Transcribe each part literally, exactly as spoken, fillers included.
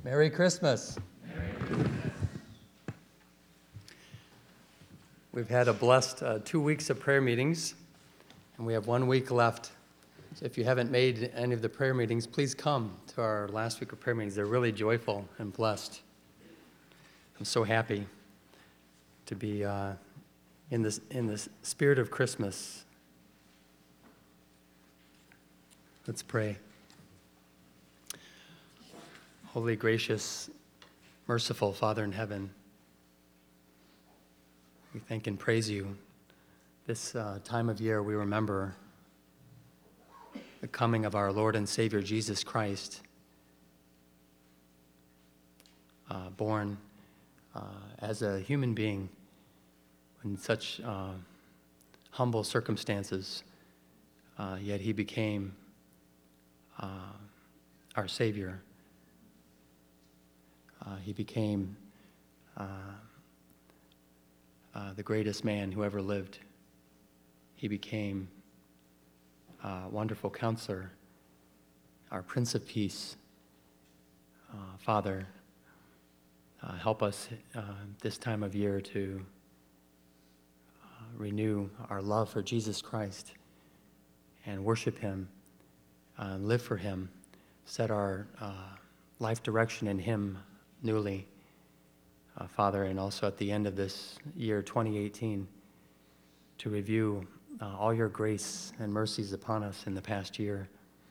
Merry Christmas. Merry Christmas. We've had a blessed uh, two weeks of prayer meetings, and we have one week left. So if you haven't made any of the prayer meetings, please come to our last week of prayer meetings. They're really joyful and blessed. I'm so happy to be uh, in this in the spirit of Christmas. Let's pray. Holy, gracious, merciful Father in heaven, we thank and praise you. This uh, time of year we remember the coming of our Lord and Savior Jesus Christ, uh, born uh, as a human being in such uh, humble circumstances, uh, yet he became uh, our Savior. Uh, he became uh, uh, the greatest man who ever lived. He became a wonderful counselor, our Prince of Peace. Uh, Father, uh, help us uh, this time of year to uh, renew our love for Jesus Christ and worship him, uh, live for him, set our uh, life direction in him newly, uh, Father, and also at the end of this year, twenty eighteen, to review uh, all your grace and mercies upon us in the past year.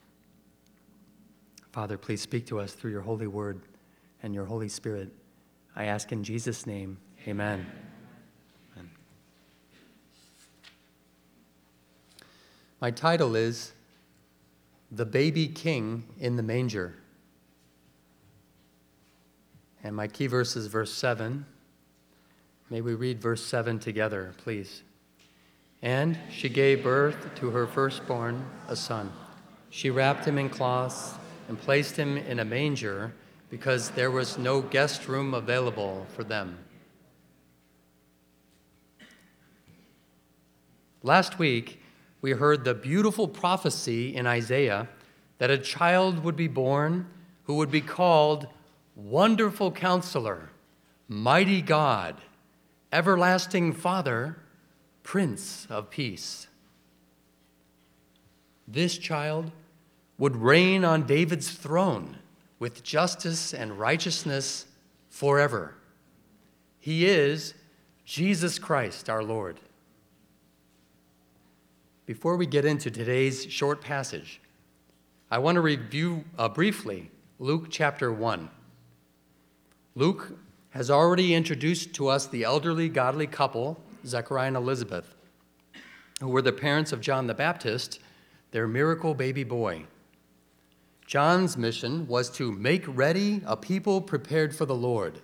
Father, please speak to us through your holy word and your Holy Spirit. I ask in Jesus' name, amen. Amen. My title is The Baby King in the Manger. And my key verse is verse seven. May we read verse seven together, please. And she gave birth to her firstborn, a son. She wrapped him in cloths and placed him in a manger because there was no guest room available for them. Last week, we heard the beautiful prophecy in Isaiah that a child would be born who would be called Wonderful Counselor, Mighty God, Everlasting Father, Prince of Peace. This child would reign on David's throne with justice and righteousness forever. He is Jesus Christ, our Lord. Before we get into today's short passage, I want to review uh, briefly Luke chapter one. Luke has already introduced to us the elderly, godly couple, Zechariah and Elizabeth, who were the parents of John the Baptist, their miracle baby boy. John's mission was to make ready a people prepared for the Lord.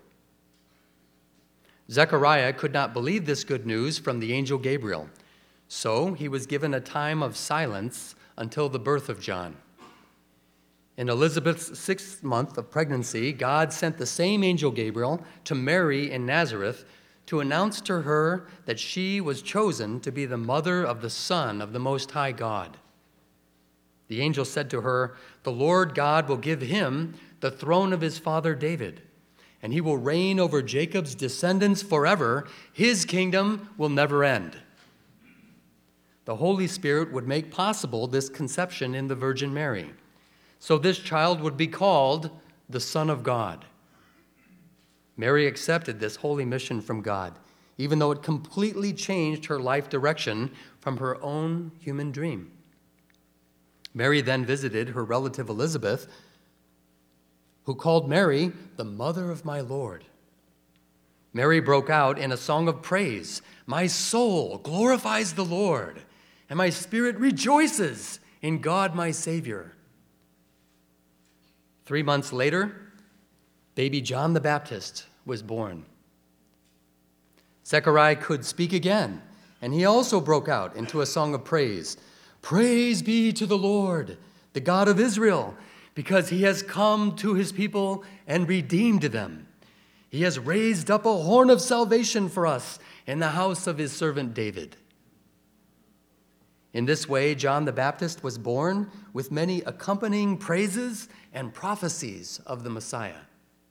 Zechariah could not believe this good news from the angel Gabriel, so he was given a time of silence until the birth of John. In Elizabeth's sixth month of pregnancy, God sent the same angel Gabriel to Mary in Nazareth to announce to her that she was chosen to be the mother of the Son of the Most High God. The angel said to her, "The Lord God will give him the throne of his father David, and he will reign over Jacob's descendants forever. His kingdom will never end." The Holy Spirit would make possible this conception in the Virgin Mary. So this child would be called the Son of God. Mary accepted this holy mission from God, even though it completely changed her life direction from her own human dream. Mary then visited her relative Elizabeth, who called Mary the mother of my Lord. Mary broke out in a song of praise. "My soul glorifies the Lord, and my spirit rejoices in God my Savior." Three months later, baby John the Baptist was born. Zechariah could speak again, and he also broke out into a song of praise. "Praise be to the Lord, the God of Israel, because he has come to his people and redeemed them. He has raised up a horn of salvation for us in the house of his servant David." In this way, John the Baptist was born with many accompanying praises and prophecies of the Messiah.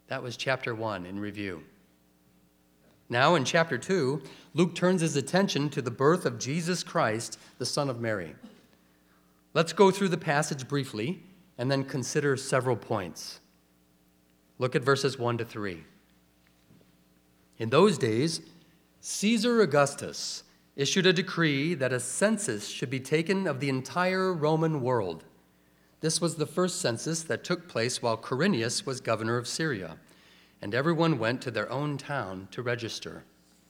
That was chapter one in review. Now in chapter two, Luke turns his attention to the birth of Jesus Christ, the Son of Mary. Let's go through the passage briefly and then consider several points. Look at verses one to three. In those days, Caesar Augustus issued a decree that a census should be taken of the entire Roman world. This was the first census that took place while Quirinius was governor of Syria, and everyone went to their own town to register.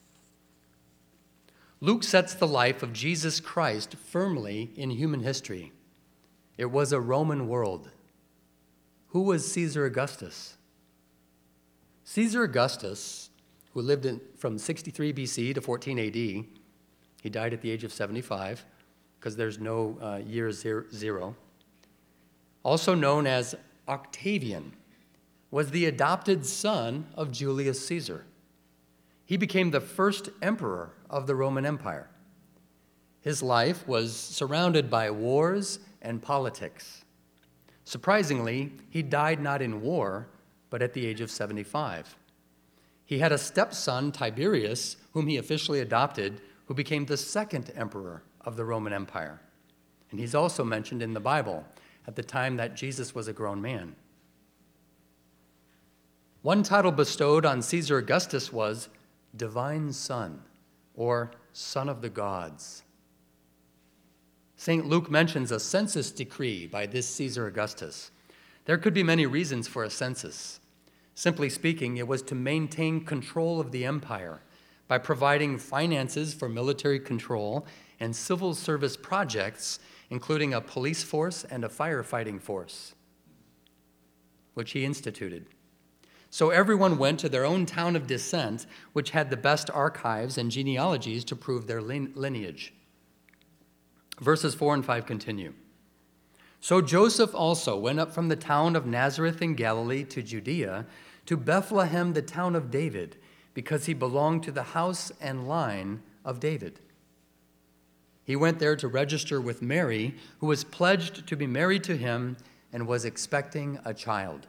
Luke sets the life of Jesus Christ firmly in human history. It was a Roman world. Who was Caesar Augustus? Caesar Augustus, who lived in, from sixty-three B C to fourteen A D, he died at the age of seventy-five, because there's no uh, year zero, also known as Octavian, was the adopted son of Julius Caesar. He became the first emperor of the Roman Empire. His life was surrounded by wars and politics. Surprisingly, he died not in war, but at the age of seventy-five. He had a stepson, Tiberius, whom he officially adopted, who became the second emperor of the Roman Empire. And he's also mentioned in the Bible at the time that Jesus was a grown man. One title bestowed on Caesar Augustus was Divine Son, or Son of the Gods. Saint Luke mentions a census decree by this Caesar Augustus. There could be many reasons for a census. Simply speaking, it was to maintain control of the empire by providing finances for military control and civil service projects, including a police force and a firefighting force, which he instituted. So everyone went to their own town of descent, which had the best archives and genealogies to prove their lineage. Verses four and five continue. So Joseph also went up from the town of Nazareth in Galilee to Judea, to Bethlehem, the town of David, because he belonged to the house and line of David. He went there to register with Mary, who was pledged to be married to him and was expecting a child.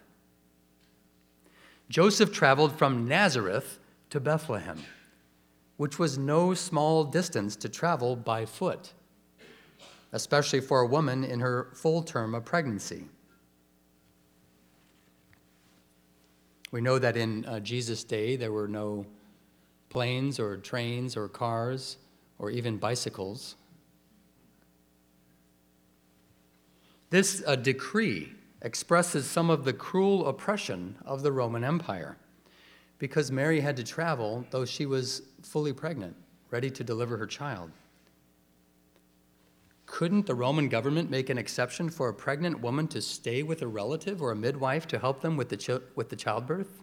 Joseph traveled from Nazareth to Bethlehem, which was no small distance to travel by foot, especially for a woman in her full term of pregnancy. We know that in uh, Jesus' day, there were no planes or trains or cars or even bicycles. This uh, decree expresses some of the cruel oppression of the Roman Empire, because Mary had to travel, though she was fully pregnant, ready to deliver her child. Couldn't the Roman government make an exception for a pregnant woman to stay with a relative or a midwife to help them with the, ch- with the childbirth?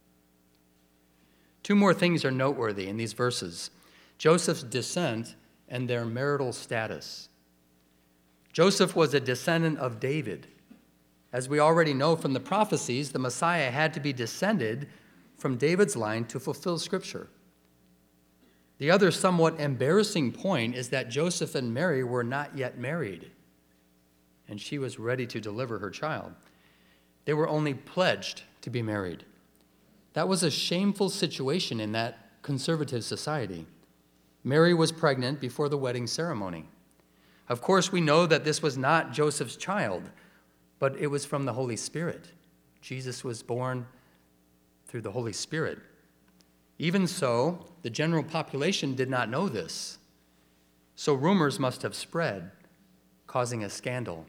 Two more things are noteworthy in these verses: Joseph's descent and their marital status. Joseph was a descendant of David. As we already know from the prophecies, the Messiah had to be descended from David's line to fulfill Scripture. The other somewhat embarrassing point is that Joseph and Mary were not yet married, and she was ready to deliver her child. They were only pledged to be married. That was a shameful situation in that conservative society. Mary was pregnant before the wedding ceremony. Of course, we know that this was not Joseph's child, but it was from the Holy Spirit. Jesus was born through the Holy Spirit. Even so, the general population did not know this. So rumors must have spread, causing a scandal.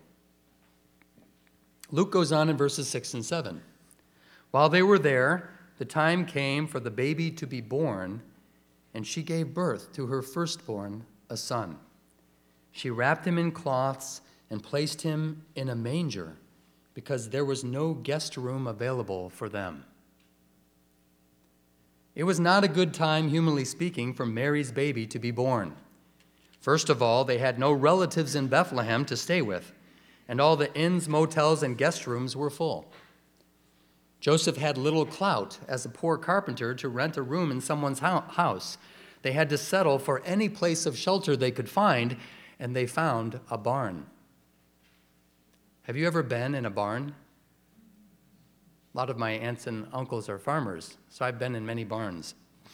Luke goes on in verses six and seven. While they were there, the time came for the baby to be born, and she gave birth to her firstborn, a son. She wrapped him in cloths and placed him in a manger, because there was no guest room available for them. It was not a good time, humanly speaking, for Mary's baby to be born. First of all, they had no relatives in Bethlehem to stay with, and all the inns, motels, and guest rooms were full. Joseph had little clout as a poor carpenter to rent a room in someone's house. They had to settle for any place of shelter they could find, and they found a barn. Have you ever been in a barn? A lot of my aunts and uncles are farmers, so I've been in many barns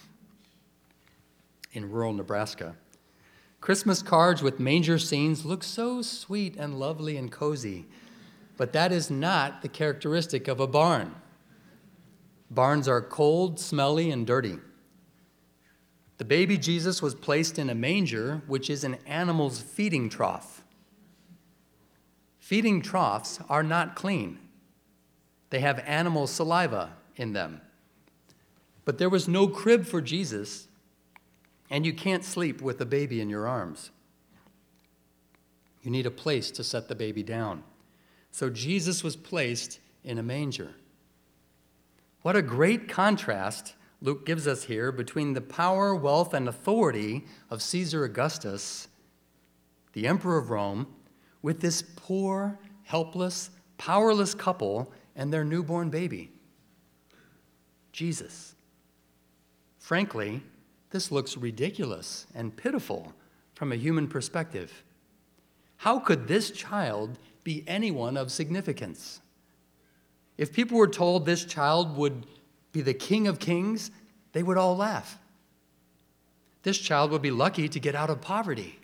in rural Nebraska. Christmas cards with manger scenes look so sweet and lovely and cozy, but that is not the characteristic of a barn. Barns are cold, smelly, and dirty. The baby Jesus was placed in a manger, which is an animal's feeding trough. Feeding troughs are not clean. They have animal saliva in them. But there was no crib for Jesus, and you can't sleep with a baby in your arms. You need a place to set the baby down. So Jesus was placed in a manger. What a great contrast Luke gives us here between the power, wealth, and authority of Caesar Augustus, the emperor of Rome, with this poor, helpless, powerless couple and their newborn baby, Jesus. Frankly, this looks ridiculous and pitiful from a human perspective. How could this child be anyone of significance? If people were told this child would be the King of Kings, they would all laugh. This child would be lucky to get out of poverty.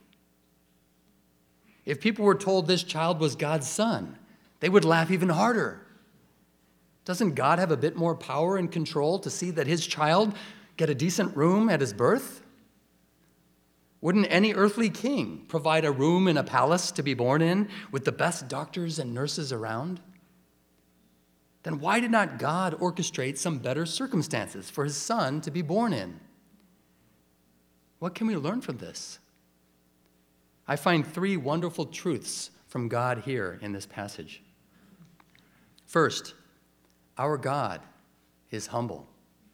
If people were told this child was God's son, they would laugh even harder. Doesn't God have a bit more power and control to see that his child get a decent room at his birth? Wouldn't any earthly king provide a room in a palace to be born in with the best doctors and nurses around? Then why did not God orchestrate some better circumstances for his son to be born in? What can we learn from this? I find three wonderful truths from God here in this passage. First, our God is humble.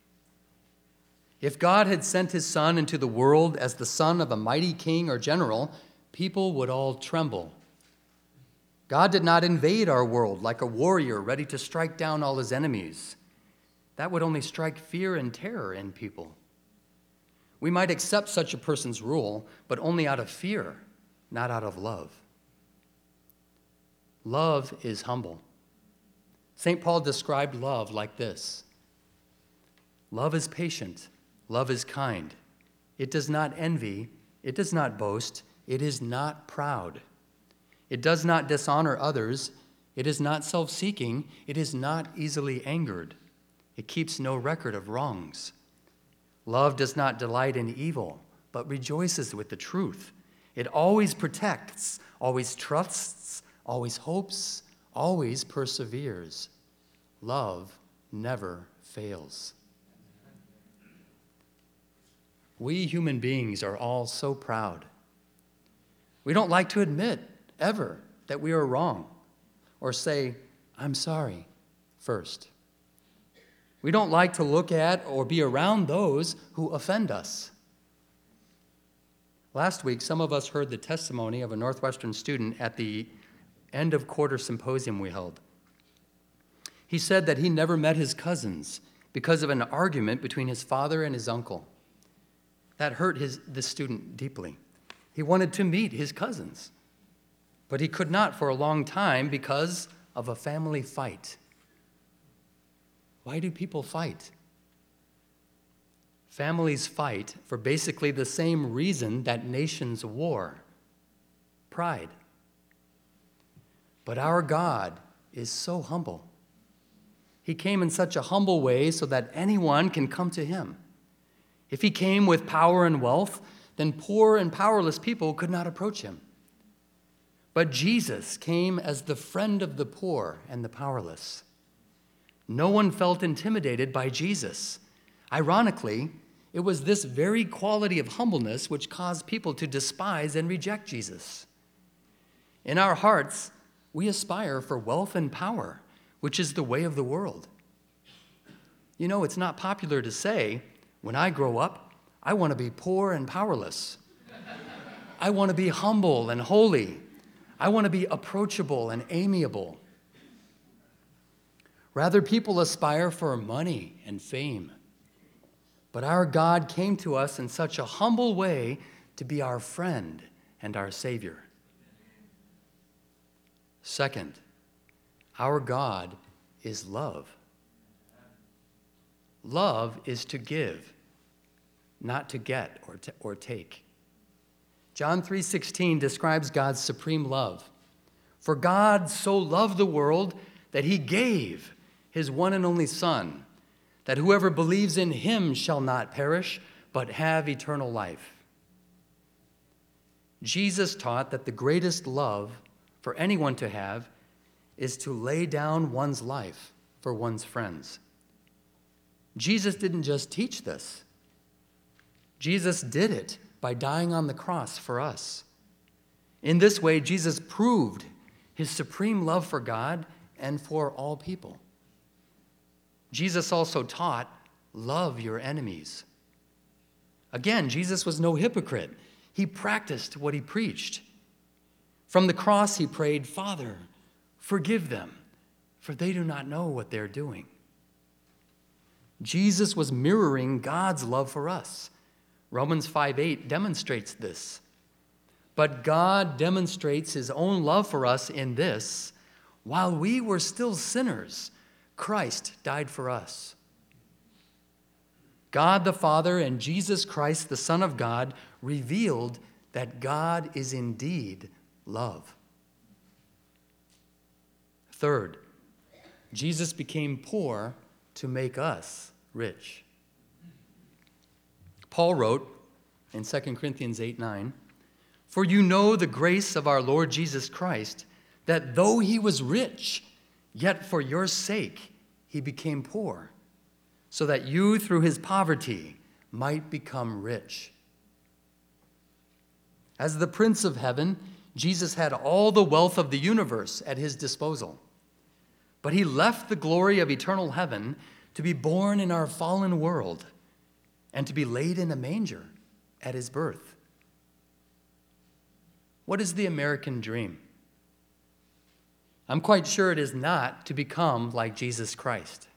If God had sent his son into the world as the son of a mighty king or general, people would all tremble. God did not invade our world like a warrior ready to strike down all his enemies. That would only strike fear and terror in people. We might accept such a person's rule, but only out of fear, not out of love. Love is humble. Saint Paul described love like this: love is patient, love is kind. It does not envy, it does not boast, it is not proud. It does not dishonor others, it is not self-seeking, it is not easily angered. It keeps no record of wrongs. Love does not delight in evil, but rejoices with the truth. It always protects, always trusts, always hopes, always perseveres. Love never fails. We human beings are all so proud. We don't like to admit, ever, that we are wrong, or say, "I'm sorry," first. We don't like to look at or be around those who offend us. Last week, some of us heard the testimony of a Northwestern student at the end of quarter symposium we held. He said that he never met his cousins because of an argument between his father and his uncle. That hurt his, this student deeply. He wanted to meet his cousins, but he could not for a long time because of a family fight. Why do people fight? Families fight for basically the same reason that nations war: pride. But our God is so humble. He came in such a humble way so that anyone can come to him. If he came with power and wealth, then poor and powerless people could not approach him. But Jesus came as the friend of the poor and the powerless. No one felt intimidated by Jesus. Ironically, it was this very quality of humbleness which caused people to despise and reject Jesus. In our hearts, we aspire for wealth and power, which is the way of the world. You know, it's not popular to say, when I grow up, I want to be poor and powerless. I want to be humble and holy. I want to be approachable and amiable. Rather, people aspire for money and fame. But our God came to us in such a humble way to be our friend and our Savior. Second, our God is love. Love is to give, not to get or, to, or take. John three sixteen describes God's supreme love. For God so loved the world that he gave his one and only Son, that whoever believes in him shall not perish, but have eternal life. Jesus taught that the greatest love for anyone to have is to lay down one's life for one's friends. Jesus didn't just teach this. Jesus did it by dying on the cross for us. In this way, Jesus proved his supreme love for God and for all people. Jesus also taught, love your enemies. Again, Jesus was no hypocrite. He practiced what he preached. From the cross, he prayed, Father, forgive them, for they do not know what they're doing. Jesus was mirroring God's love for us. Romans five eight demonstrates this. But God demonstrates his own love for us in this: while we were still sinners, Christ died for us. God the Father and Jesus Christ, the Son of God, revealed that God is indeed love. Third, Jesus became poor to make us rich. Paul wrote in Second Corinthians eight nine, For you know the grace of our Lord Jesus Christ, that though he was rich, yet for your sake he became poor, so that you through his poverty might become rich. As the Prince of Heaven, Jesus had all the wealth of the universe at his disposal. But he left the glory of eternal heaven to be born in our fallen world and to be laid in a manger at his birth. What is the American dream? I'm quite sure it is not to become like Jesus Christ.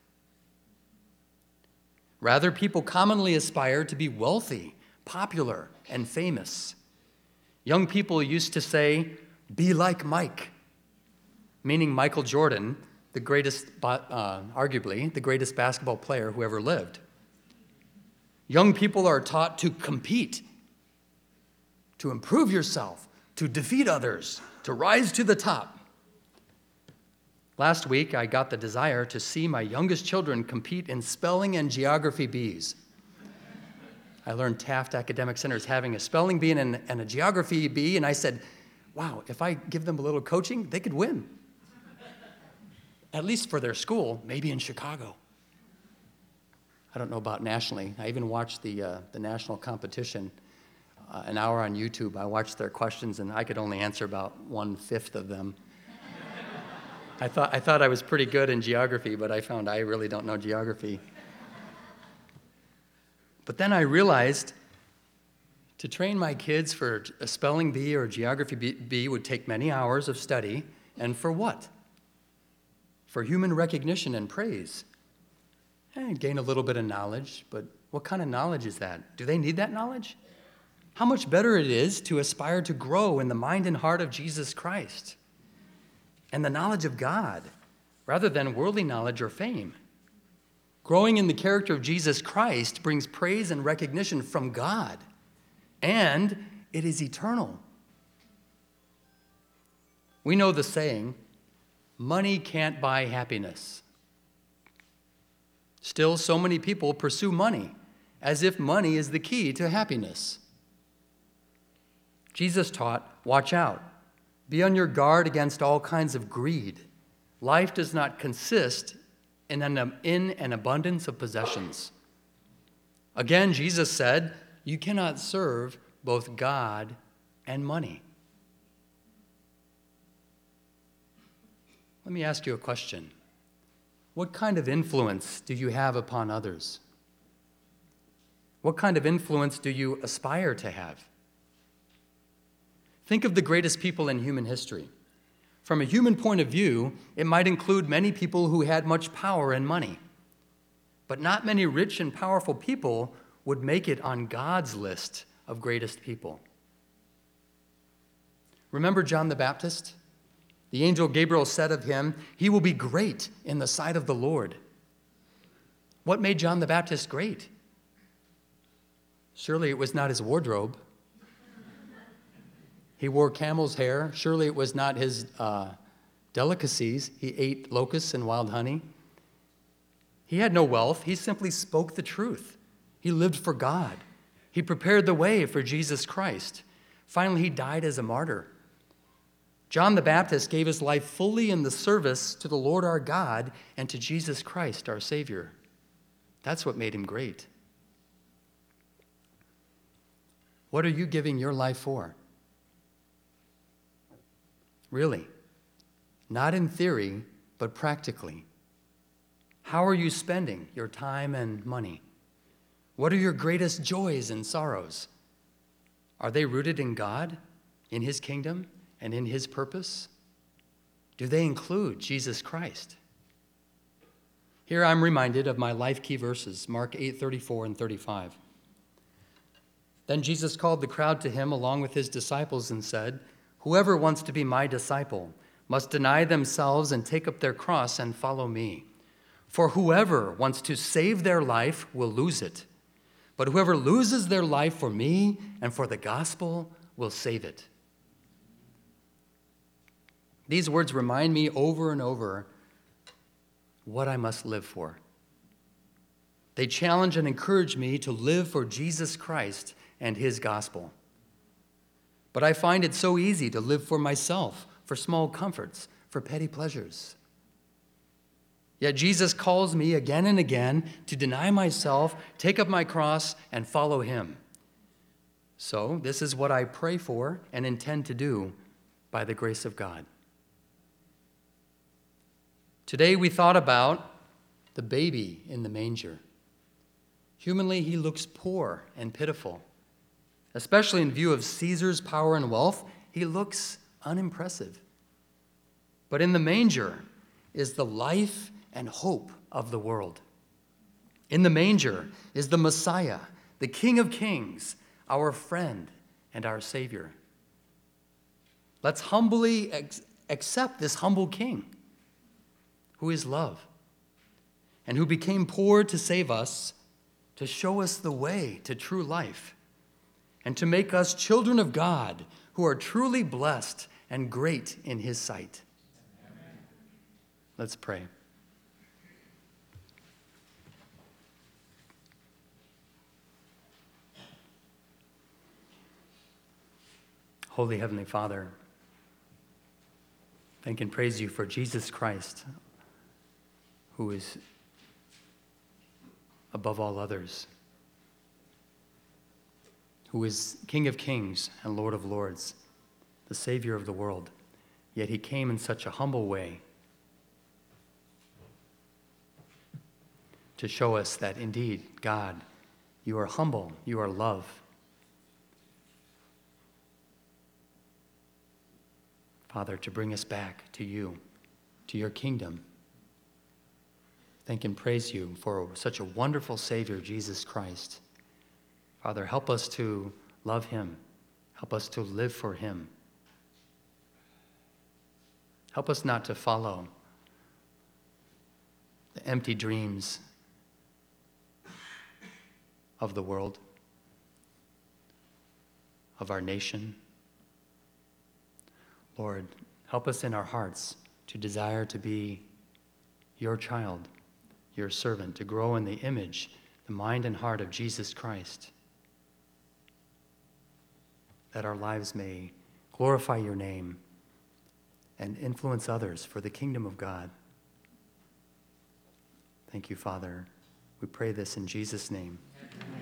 Rather, people commonly aspire to be wealthy, popular, and famous. Young people used to say, be like Mike, meaning Michael Jordan, the greatest, uh, arguably, the greatest basketball player who ever lived. Young people are taught to compete, to improve yourself, to defeat others, to rise to the top. Last week, I got the desire to see my youngest children compete in spelling and geography bees. I learned Taft Academic Center is having a spelling bee and, and a geography bee, and I said, wow, if I give them a little coaching, they could win. At least for their school, maybe in Chicago. I don't know about nationally. I even watched the, uh, the national competition, uh, an hour on YouTube. I watched their questions, and I could only answer about one-fifth of them. I thought, I thought I was pretty good in geography, but I found I really don't know geography. But then I realized to train my kids for a spelling bee or a geography bee would take many hours of study, and for what? For human recognition and praise. And gain a little bit of knowledge, but what kind of knowledge is that? Do they need that knowledge? How much better it is to aspire to grow in the mind and heart of Jesus Christ and the knowledge of God, rather than worldly knowledge or fame. Growing in the character of Jesus Christ brings praise and recognition from God, and it is eternal. We know the saying, money can't buy happiness. Still, so many people pursue money as if money is the key to happiness. Jesus taught, watch out. Be on your guard against all kinds of greed. Life does not consist in an, in an abundance of possessions. Again, Jesus said, you cannot serve both God and money. Let me ask you a question. What kind of influence do you have upon others? What kind of influence do you aspire to have? Think of the greatest people in human history. From a human point of view, it might include many people who had much power and money. But not many rich and powerful people would make it on God's list of greatest people. Remember John the Baptist? The angel Gabriel said of him, he will be great in the sight of the Lord. What made John the Baptist great? Surely it was not his wardrobe. He wore camel's hair. Surely it was not his uh, delicacies. He ate locusts and wild honey. He had no wealth. He simply spoke the truth. He lived for God. He prepared the way for Jesus Christ. Finally, he died as a martyr. John the Baptist gave his life fully in the service to the Lord our God and to Jesus Christ, our Savior. That's what made him great. What are you giving your life for? Really? Not in theory, but practically. How are you spending your time and money? What are your greatest joys and sorrows? Are they rooted in God, in his kingdom, and in his purpose? Do they include Jesus Christ? Here I'm reminded of my life key verses, Mark eight, thirty-four and thirty-five. Then Jesus called the crowd to him along with his disciples and said, "Whoever wants to be my disciple must deny themselves and take up their cross and follow me. For whoever wants to save their life will lose it. But whoever loses their life for me and for the gospel will save it." These words remind me over and over what I must live for. They challenge and encourage me to live for Jesus Christ and his gospel. But I find it so easy to live for myself, for small comforts, for petty pleasures. Yet Jesus calls me again and again to deny myself, take up my cross, and follow him. So this is what I pray for and intend to do by the grace of God. Today we thought about the baby in the manger. Humanly, he looks poor and pitiful. Especially in view of Caesar's power and wealth, he looks unimpressive. But in the manger is the life and hope of the world. In the manger is the Messiah, the King of Kings, our friend and our Savior. Let's humbly ex- accept this humble King, who is love, and who became poor to save us, to show us the way to true life, and to make us children of God who are truly blessed and great in his sight. Amen. Let's pray. Holy Heavenly Father, thank and praise you for Jesus Christ, who is above all others, who is King of Kings and Lord of Lords, the Savior of the world. Yet he came in such a humble way to show us that indeed, God, you are humble, you are love. Father, to bring us back to you, to your kingdom. Thank and praise you for such a wonderful Savior, Jesus Christ. Father, help us to love him. Help us to live for him. Help us not to follow the empty dreams of the world, of our nation. Lord, help us in our hearts to desire to be your child, your servant, to grow in the image, the mind and heart of Jesus Christ, that our lives may glorify your name and influence others for the kingdom of God. Thank you, Father. We pray this in Jesus' name. Amen.